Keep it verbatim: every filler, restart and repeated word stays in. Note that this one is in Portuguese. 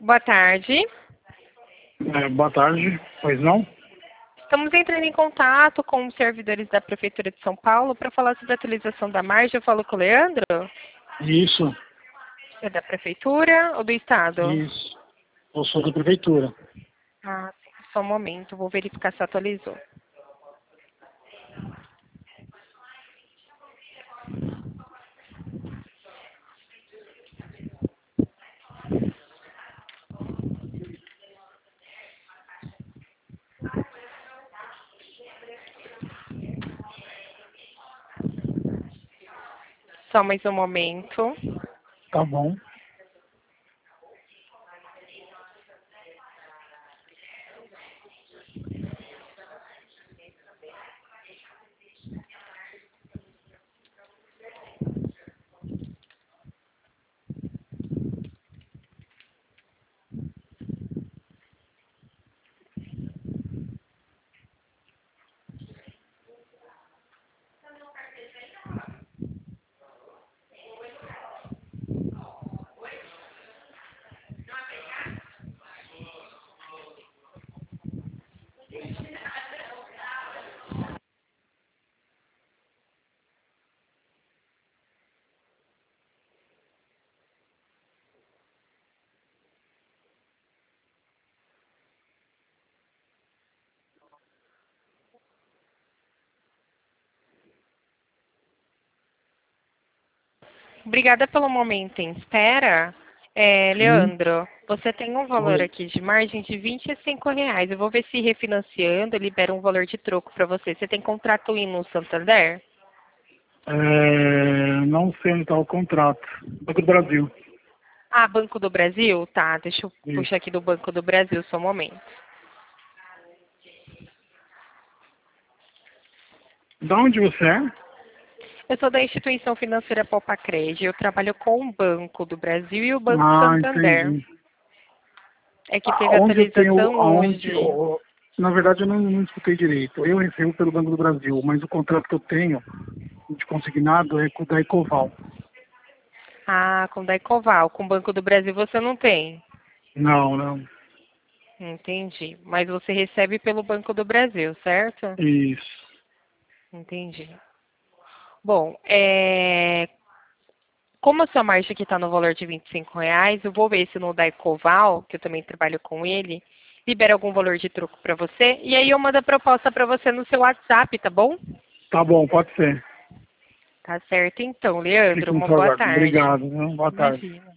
Boa tarde. É, boa tarde, pois não? Estamos entrando em contato com os servidores da Prefeitura de São Paulo para falar sobre a atualização da margem. Eu falo com o Leandro? Isso, É da Prefeitura ou do Estado? isso. Eu sou da prefeitura. Ah, sim. Só um momento, vou verificar se atualizou. Só mais um momento. Tá bom. Obrigada pelo momento em espera. É, Sim. Leandro, você tem um valor Oi. aqui de margem de vinte e cinco reais. Eu vou ver se refinanciando libera um valor de troco para você. Você tem contrato I no Santander? É, não sei onde está o contrato. Banco do Brasil. Ah, Banco do Brasil? Tá, deixa eu puxar Isso. aqui do Banco do Brasil, só um momento. Da onde você é? Eu sou da instituição financeira Popacred. Eu trabalho com o Banco do Brasil e o Banco Ah, Santander. entendi. É que teve Aonde eu tenho, atualização aonde, hoje. ó, na verdade eu não, não escutei direito. Eu recebo pelo Banco do Brasil, mas o contrato que eu tenho de consignado é com o da Ecoval. Ah, com o Daicoval. Com o Banco do Brasil você não tem. Não, não. Entendi. Mas você recebe pelo Banco do Brasil, certo? Isso. Entendi. Bom, é... como a sua margem aqui está no valor de vinte e cinco reais, eu vou ver se no Daicoval, que eu também trabalho com ele, libera algum valor de troco para você. E aí eu mando a proposta para você no seu WhatsApp, tá bom? Tá bom, pode ser. Tá certo então, Leandro. Fico no Uma seu boa aguardo. tarde. Obrigado, viu? Boa tarde. Imagina.